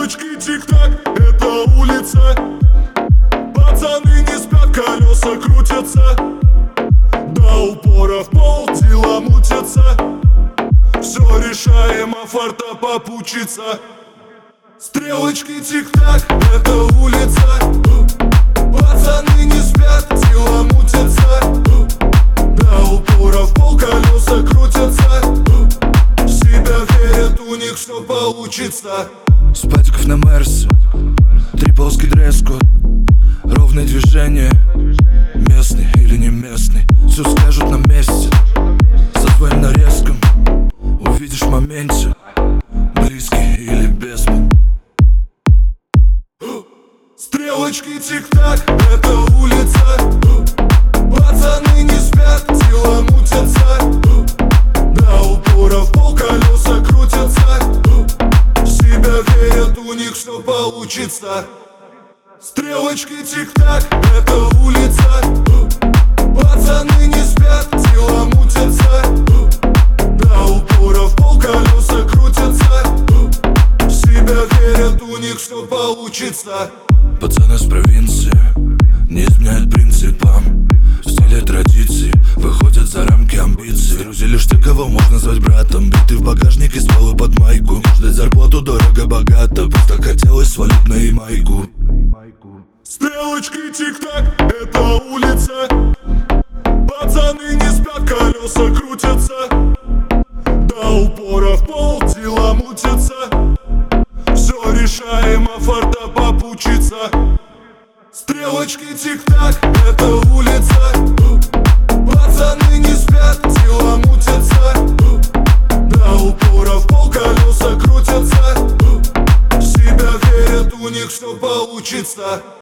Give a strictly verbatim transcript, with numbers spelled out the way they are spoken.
Стрелочки тик-так, это улица. Пацаны не спят, колеса крутятся. До упора в пол дела мутятся. Все решаемо, фарта попучится. Стрелочки тик-так, это улица. Пацаны не спят, дела мутятся. До упора в пол колеса крутятся. В себя верят, у них все получится. С патиков на Мерсе, три полоски дресс-код, ровное движение, местный или не местный, все скажут на месте. За твоим нарезком увидишь в моменте, близкий или бездна. Стрелочки тик-так, это улица. Пацаны не спят, дела мутятся. До упора в пол колеса крутятся. В себя верят, у них все получится. Стрелочки тик-так, это улица. Пацаны не спят, дела мутятся. До упора в пол колеса крутятся. В себя верят, у них все получится. Пацаны с провинции не изменяют принципам. В стиле традиций выходят за рамки амбиций. Друзья лишь те, кого можно назвать братом. Биты в багажнике, стволы под майку. Ждать зарплату дорого-богато, просто хотелось свалить на Ямайку. Стрелочки тик-так, это улица. Пацаны не спят, колеса крутятся. До упора в пол дела мутятся. Все решаемо, фарта попучится. Стрелочки тик-так, это улица. Пацаны не спят, дела мутятся. До упора в пол колеса крутятся. В себя верят, у них все получится.